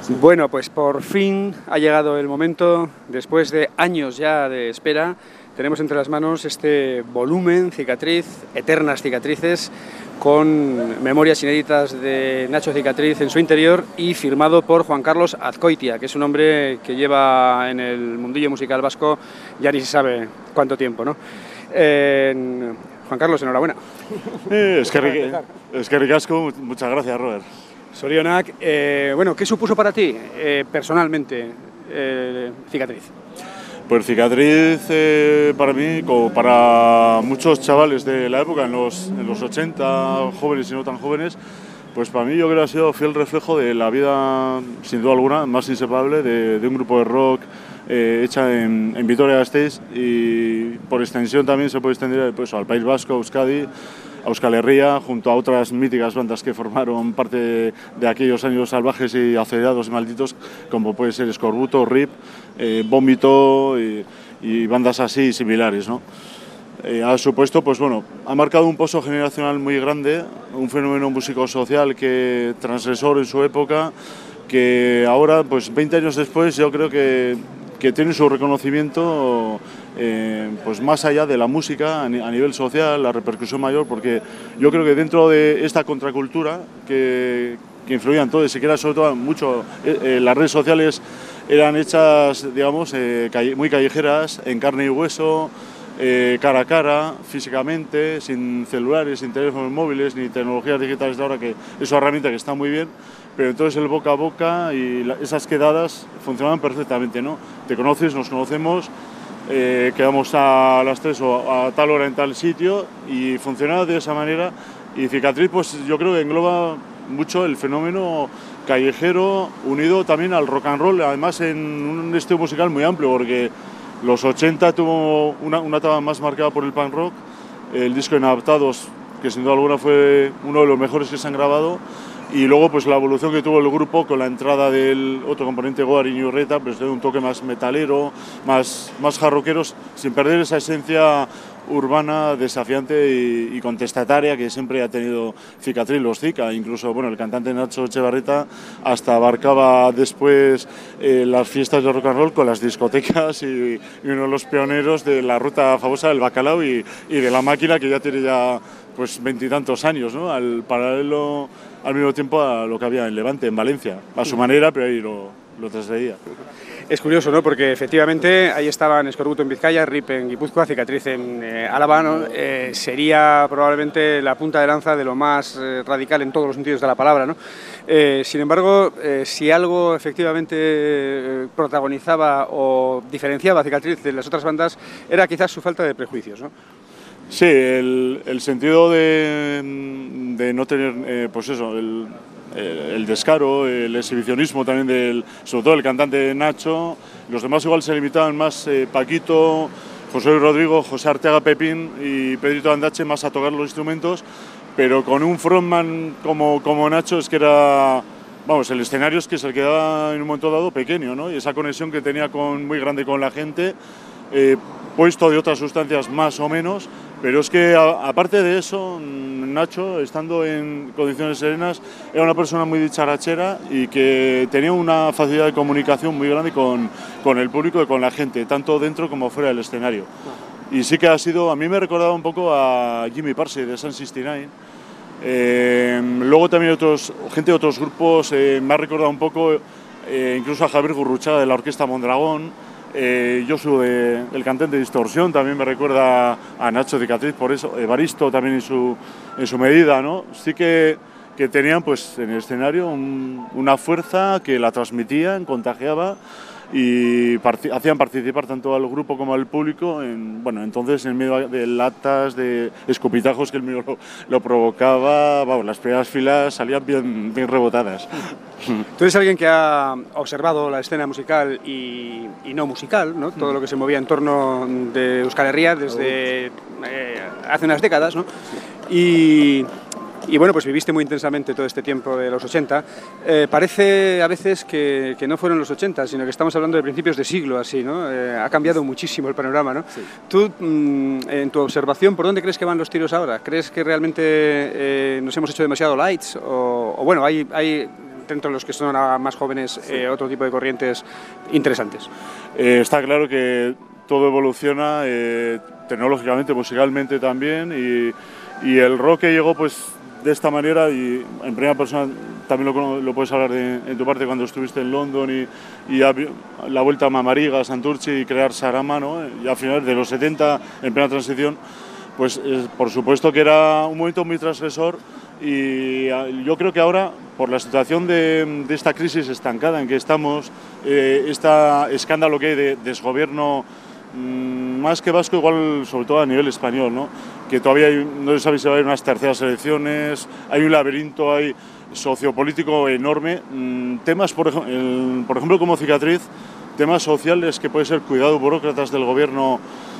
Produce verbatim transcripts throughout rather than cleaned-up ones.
Bueno, pues por fin ha llegado el momento, después de años ya de espera, tenemos entre las manos este volumen, Cicatriz, Eternas Cicatrices, con memorias inéditas de Nacho Cicatriz en su interior y firmado por Juan Carlos Azcoitia, que es un hombre que lleva en el mundillo musical vasco ya ni se sabe cuánto tiempo, ¿no? Eh, Juan Carlos, enhorabuena. Eh, es, que, es que ricasco, muchas gracias, Robert. Sorionak, eh, bueno, ¿qué supuso para ti eh, personalmente eh, Cicatriz? Pues Cicatriz, eh, para mí, como para muchos chavales de la época, en los, en los ochenta, jóvenes y no tan jóvenes, pues para mí yo creo que ha sido fiel reflejo de la vida, sin duda alguna, más inseparable de, de un grupo de rock eh, hecha en, en Vitoria-Gasteiz, y por extensión también se puede extender pues, al País Vasco, a Euskadi, a Euskal Herria, junto a otras míticas bandas que formaron parte de, de aquellos años salvajes y acelerados y malditos, como puede ser Escorbuto, R I P, eh, Vómito y, y bandas así similares, ¿no? Eh, ha supuesto, pues bueno, ha marcado un pozo generacional muy grande, un fenómeno músico-social que transgresor en su época, que ahora, pues veinte años después, yo creo que, que tiene su reconocimiento eh, pues más allá de la música, a nivel social, la repercusión mayor, porque yo creo que dentro de esta contracultura que, que influía en todo, y se quiera sobre todo mucho, eh, eh, las redes sociales eran hechas, digamos, eh, calle, muy callejeras, en carne y hueso, eh, cara a cara, físicamente, sin celulares, sin teléfonos móviles, ni tecnologías digitales de ahora, que es una herramienta que está muy bien, pero entonces el boca a boca y la, esas quedadas funcionaban perfectamente, ¿no? Te conoces, nos conocemos, eh, quedamos a las tres o a tal hora en tal sitio y funcionaba de esa manera. Y Cicatriz, pues yo creo que engloba mucho el fenómeno callejero, unido también al rock and roll, además en un estilo musical muy amplio, porque los ochenta tuvo una, una etapa más marcada por el punk rock, el disco Inadaptados, que sin duda alguna fue uno de los mejores que se han grabado, y luego pues la evolución que tuvo el grupo con la entrada del otro componente, Goar y Ñurreta, pues de un toque más metalero, más, más jarroqueros, sin perder esa esencia urbana, desafiante y, y contestataria que siempre ha tenido Cicatriz, los Zika. Incluso bueno, el cantante Nacho Echevarreta hasta abarcaba después eh, las fiestas de rock and roll con las discotecas y, y uno de los pioneros de la ruta famosa del bacalao y, y de la máquina, que ya tiene ya pues veintitantos años, ¿no? Al paralelo, al mismo tiempo a lo que había en Levante, en Valencia, a su manera, pero ahí lo, lo trasladía. Es curioso, ¿no? Porque efectivamente ahí estaban Escorbuto en Vizcaya, R I P en Guipúzcoa, Cicatriz en eh, Álava, ¿no? Eh, sería probablemente la punta de lanza de lo más eh, radical en todos los sentidos de la palabra, ¿no? Eh, sin embargo, eh, si algo efectivamente eh, protagonizaba o diferenciaba a Cicatriz de las otras bandas, era quizás su falta de prejuicios, ¿no? Sí, el, el sentido de, de no tener, eh, pues eso, el, el descaro, el exhibicionismo también, del, sobre todo el cantante Nacho. Los demás igual se limitaban más, eh, Paquito, José Luis Rodrigo, José Arteaga Pepín y Pedrito Andache, más a tocar los instrumentos, pero con un frontman como, como Nacho es que era, vamos, el escenario es que se le quedaba en un momento dado pequeño, ¿no? Y esa conexión que tenía con, muy grande con la gente, eh, puesto de otras sustancias más o menos, pero es que a, aparte de eso, Nacho, estando en condiciones serenas, era una persona muy dicharachera y que tenía una facilidad de comunicación muy grande con, con el público y con la gente, tanto dentro como fuera del escenario. Y sí que ha sido, a mí me recordaba un poco a Jimmy Parsey de Sun sesenta y nueve. Eh, luego también otros, gente de otros grupos, eh, me ha recordado un poco eh, incluso a Javier Gurruchaga de la Orquesta Mondragón. Eh, Josu, de, el cantante de Distorsión, también me recuerda a Nacho Cicatriz, por eso, Evaristo también en su, en su medida, ¿no? Sí que, que tenían pues en el escenario un, una fuerza que la transmitían, contagiaba y part hacían participar tanto al grupo como al público en, bueno, entonces en medio de latas, de escupitajos que el mío lo, lo provocaba, vamos, las primeras filas salían bien, bien rebotadas. Tú eres alguien que ha observado la escena musical y, y no musical, ¿no? Todo lo que se movía en torno de Euskal Herria desde eh, hace unas décadas, ¿no? Y, y bueno, pues viviste muy intensamente todo este tiempo de los ochenta. Eh, parece a veces que, que no fueron los ochenta, sino que estamos hablando de principios de siglo, así, ¿no? Eh, ha cambiado muchísimo el panorama, ¿no? Sí. Tú, mmm, en tu observación, ¿por dónde crees que van los tiros ahora? ¿Crees que realmente eh, nos hemos hecho demasiado lights? O, o bueno, hay... hay dentro de los que son ahora más jóvenes, sí. eh, otro tipo de corrientes interesantes. Eh, está claro que todo evoluciona eh, tecnológicamente, musicalmente también, y, y el rock que llegó pues de esta manera, y en primera persona también lo, lo puedes hablar de, en tu parte cuando estuviste en London y, y a, la vuelta a Mamariga, Santurce y crear Sarama, ¿no? Y a finales de los setenta, en plena transición, pues eh, por supuesto que era un momento muy transgresor, y yo creo que ahora, por la situación de, de esta crisis estancada en que estamos, eh, este escándalo que hay de desgobierno, mmm, más que vasco, igual sobre todo a nivel español, ¿no? Que todavía hay, no se sabe si va a haber unas terceras elecciones, hay un laberinto hay sociopolítico enorme, mmm, temas, por, ej el, por ejemplo, como Cicatriz, temas sociales que puede ser cuidado burócratas del gobierno.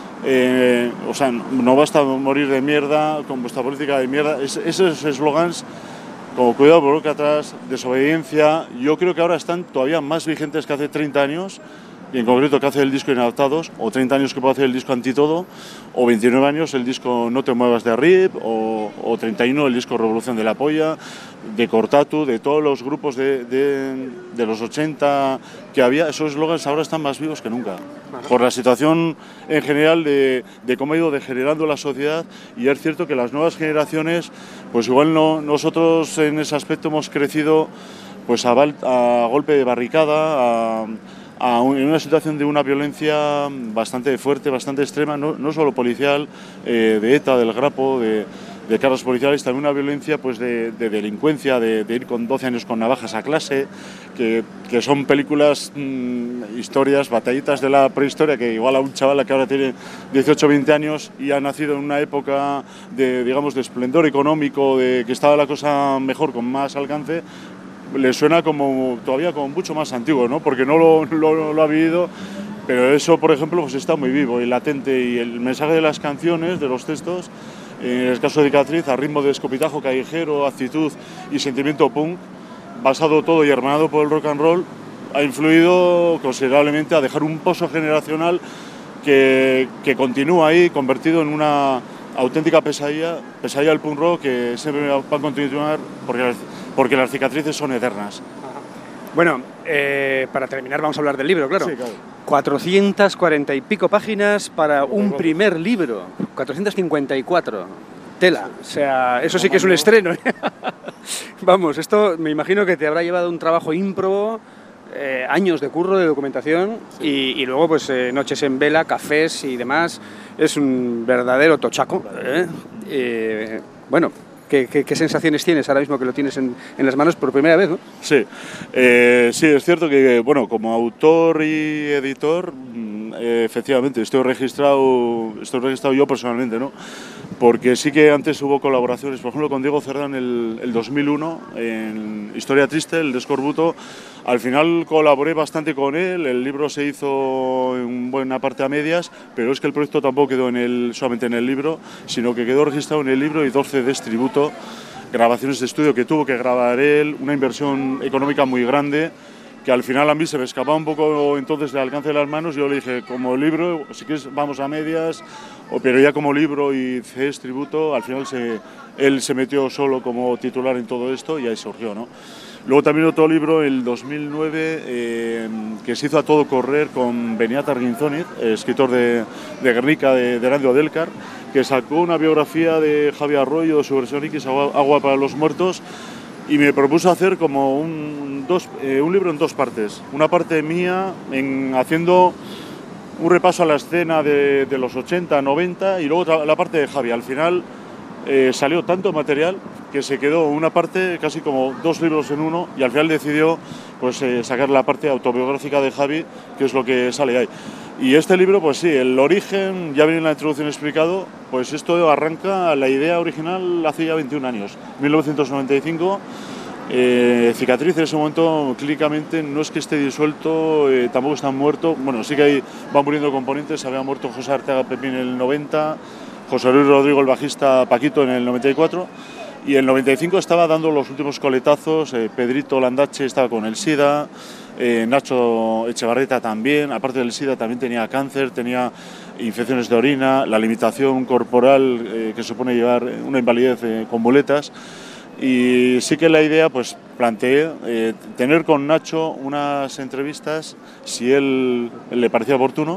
Eh, o sea, no basta morir de mierda con vuestra política de mierda. Es, esos eslogans como cuidado burócratas, desobediencia, yo creo que ahora están todavía más vigentes que hace treinta años, y en concreto que hace el disco Inadaptados, o treinta años que puede hacer el disco Antitodo, o veintinueve años el disco No te muevas de R I P, o, o treinta y uno el disco Revolución de la Polla, de Cortatu, de todos los grupos de, de, de los ochenta que había. Esos eslogans ahora están más vivos que nunca, por la situación en general de, de cómo ha ido degenerando la sociedad, y es cierto que las nuevas generaciones, pues igual no, nosotros en ese aspecto hemos crecido pues a, a golpe de barricada, a, a un, en una situación de una violencia bastante fuerte, bastante extrema, no, no solo policial, eh, de ETA, del Grapo, de, de cargos policiales, también una violencia pues de, de delincuencia, de, de ir con doce años con navajas a clase, que, que son películas, mmm, historias, batallitas de la prehistoria, que igual a un chaval que ahora tiene dieciocho o veinte años y ha nacido en una época de, digamos, de esplendor económico, de que estaba la cosa mejor, con más alcance, le suena como todavía como mucho más antiguo, ¿no? Porque no lo, lo, lo ha vivido, pero eso, por ejemplo, pues está muy vivo y latente, y el mensaje de las canciones, de los textos, en el caso de Cicatriz, a ritmo de escopitajo callejero, actitud y sentimiento punk, basado todo y hermanado por el rock and roll, ha influido considerablemente a dejar un pozo generacional que, que continúa ahí, convertido en una auténtica pesadilla, pesadilla del punk rock, que siempre va a continuar porque, porque las cicatrices son eternas. Ajá. Bueno, eh, para terminar vamos a hablar del libro, claro. Sí, claro. cuatrocientas cuarenta y pico páginas para un primer libro, cuatrocientas cincuenta y cuatro. Tela, o sea, eso sí que es un estreno. Vamos, esto me imagino que te habrá llevado un trabajo ímprobo, eh, años de curro, de documentación, sí. y, y luego pues eh, noches en vela, cafés y demás. Es un verdadero tochaco. ¿eh? Eh, bueno, ¿qué, qué, ¿qué sensaciones tienes ahora mismo que lo tienes en, en las manos por primera vez, ¿no? Sí, eh, sí, es cierto que, bueno, como autor y editor, eh, efectivamente, estoy registrado, estoy registrado yo personalmente, ¿no? Porque sí que antes hubo colaboraciones, por ejemplo, con Diego Cerdán el, el dos mil uno, en Historia Triste, el de Escorbuto. Al final colaboré bastante con él, el libro se hizo en buena parte a medias, pero es que el proyecto tampoco quedó en el, solamente en el libro, sino que quedó registrado en el libro y dos C Ds tributo, grabaciones de estudio que tuvo que grabar él, una inversión económica muy grande, que al final a mí se me escapaba un poco entonces del alcance de las manos. Yo le dije, como libro, si quieres vamos a medias, pero ya como libro y C Ds tributo, al final se, él se metió solo como titular en todo esto y ahí surgió, ¿no? Luego también otro libro, el dos mil nueve, eh, que se hizo a todo correr con Beniat Arguinzoniz, escritor de, de Guernica, de, de Radio Delcar, que sacó una biografía de Javier Arroyo, de su versión X, Agua, Agua para los Muertos, y me propuso hacer como un, dos, eh, un libro en dos partes. Una parte mía, en, haciendo un repaso a la escena de, de los ochenta, noventa, y luego la parte de Javi. Al final eh, salió tanto material que se quedó una parte casi como dos libros en uno, y al final decidió pues, eh, sacar la parte autobiográfica de Javi, que es lo que sale ahí. Y este libro, pues sí, el origen, ya viene en la introducción explicado, pues esto arranca, la idea original hace ya veintiún años, mil novecientos noventa y cinco, eh, Cicatriz en ese momento clínicamente no es que esté disuelto, eh, tampoco está muerto, bueno, sí que hay, van muriendo componentes, había muerto José Arteaga Pepín en el noventa, José Luis Rodrigo el bajista Paquito en el noventa y cuatro, y en el noventa y cinco estaba dando los últimos coletazos, eh, Pedrito Landache estaba con el SIDA, Eh, Nacho Echevarrieta también, aparte del SIDA también tenía cáncer, tenía infecciones de orina, la limitación corporal eh, que supone llevar una invalidez eh, con muletas, y sí que la idea, pues planteé eh, tener con Nacho unas entrevistas, si él le parecía oportuno,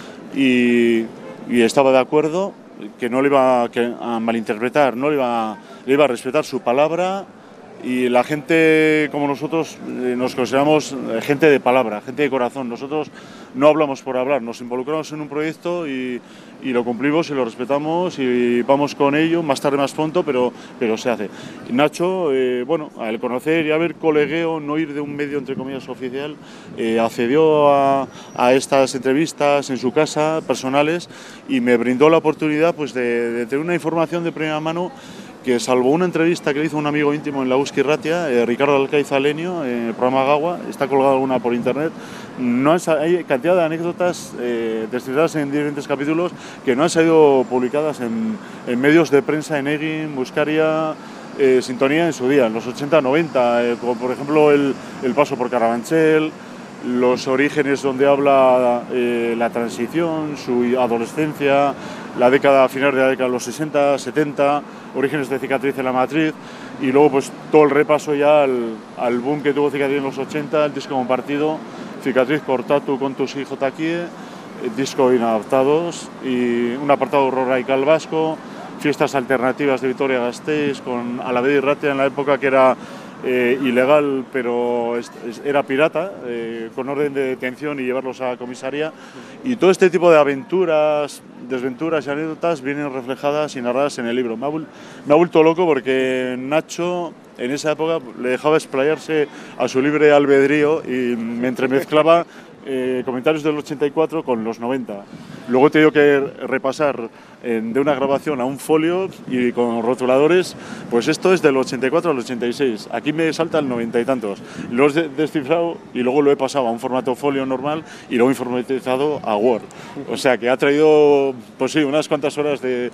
y, y estaba de acuerdo, que no le iba a, que, a malinterpretar, no le iba, le iba a respetar su palabra, y la gente como nosotros eh, nos consideramos gente de palabra, gente de corazón. Nosotros no hablamos por hablar, nos involucramos en un proyecto y, y lo cumplimos y lo respetamos y vamos con ello, más tarde más pronto, pero, pero se hace. Nacho, eh, bueno, al conocer y haber colegueo, no ir de un medio entre comillas oficial, eh, accedió a, a estas entrevistas en su casa, personales, y me brindó la oportunidad pues, de, de tener una información de primera mano que, salvo una entrevista que le hizo un amigo íntimo en la Euskal Irratia, eh, Ricardo Alcaiza Alenio, en el programa Gaua, está colgada alguna por internet, no han, hay cantidad de anécdotas eh, descritas en diferentes capítulos que no han sido publicadas en, en medios de prensa, en Egin, Buscaria, eh, Sintonía en su día, en los ochenta noventa, eh, como por ejemplo el, el paso por Carabanchel, los orígenes donde habla eh, la transición, su adolescencia, la década, final de la década de los sesenta, setenta, orígenes de Cicatriz en la Matriz, y luego pues todo el repaso ya al, al boom que tuvo Cicatriz en los ochenta, el disco compartido, Cicatriz Cortatu con tus hijos taquie, disco inadaptados y un apartado radical vasco, fiestas alternativas de Vitoria-Gasteiz con Alavedi Irratia en la época que era Eh, ilegal, pero es, es, era pirata, eh, con orden de detención y llevarlos a comisaría. Y todo este tipo de aventuras, desventuras y anécdotas vienen reflejadas y narradas en el libro. Me ha, me ha vuelto loco porque Nacho en esa época le dejaba explayarse a su libre albedrío y me entremezclaba eh, comentarios del ochenta y cuatro con los noventa. Luego he tenido que repasar eh, de una grabación a un folio y con rotuladores, pues esto es del ochenta y cuatro al ochenta y seis. Aquí me salta el noventa y tantos. Lo he descifrado y luego lo he pasado a un formato folio normal y luego informatizado a Word. O sea que ha traído, pues sí, unas cuantas horas de...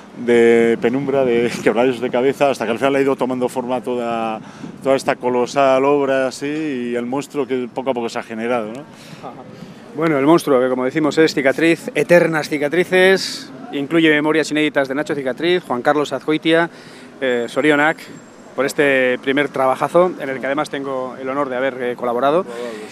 de penumbra, de quebraderos de cabeza, hasta que al final ha ido tomando forma toda, toda esta colosal obra así y el monstruo que poco a poco se ha generado, ¿no? Bueno, el monstruo, que como decimos es Cicatriz, eternas cicatrices, incluye memorias inéditas de Nacho Cicatriz, Juan Carlos Azcoitia, eh, Sorionak, por este primer trabajazo en el que además tengo el honor de haber eh, colaborado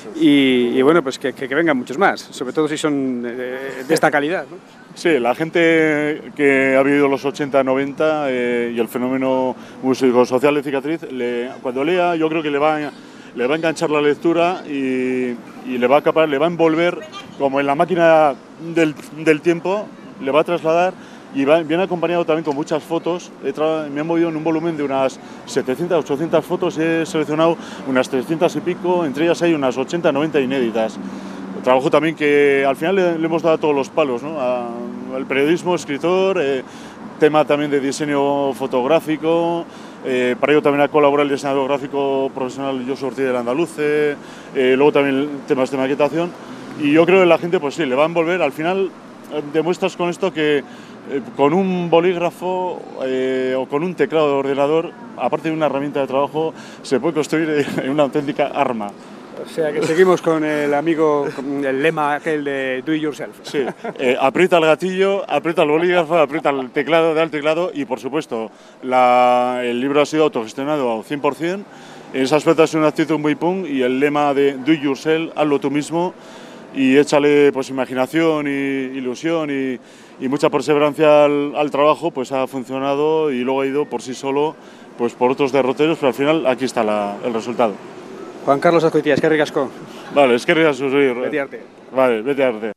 y, y bueno, pues que, que, que vengan muchos más, sobre todo si son de, de esta calidad, ¿no? Sí, la gente que ha vivido los ochenta noventa eh, y el fenómeno músico-social de Cicatriz, le, cuando lea yo creo que le va a, le va a enganchar la lectura y, y le va a capar, le va a envolver como en la máquina del, del tiempo, le va a trasladar y va, viene acompañado también con muchas fotos. He me he movido en un volumen de unas setecientas, ochocientas fotos, he seleccionado unas trescientas y pico, entre ellas hay unas ochenta, noventa inéditas. Trabajo también que al final le, le hemos dado a todos los palos, ¿no? A, al periodismo, escritor, eh, tema también de diseño fotográfico, eh, para ello también ha colaborado el diseñador gráfico profesional Josu Ortiz del Andaluce, eh, luego también temas de maquetación, y yo creo que la gente pues sí, le va a envolver. Al final eh, demuestras con esto que eh, con un bolígrafo eh, o con un teclado de ordenador, aparte de una herramienta de trabajo, se puede construir una auténtica arma. O sea que seguimos con el amigo, con el lema aquel de do it yourself. Sí, eh, aprieta el gatillo, aprieta el bolígrafo, aprieta el teclado, da el teclado y por supuesto la, el libro ha sido autogestionado al cien por cien. En ese aspecto es una actitud muy punk y el lema de do it yourself, hazlo tú mismo y échale pues imaginación y ilusión y, y mucha perseverancia al, al trabajo, pues ha funcionado y luego ha ido por sí solo pues por otros derroteros, pero al final aquí está la, el resultado. Juan Carlos Azcoitia, eskerrik asko. Vale, eskerrik asko. Beti arte. Vale, vete arte.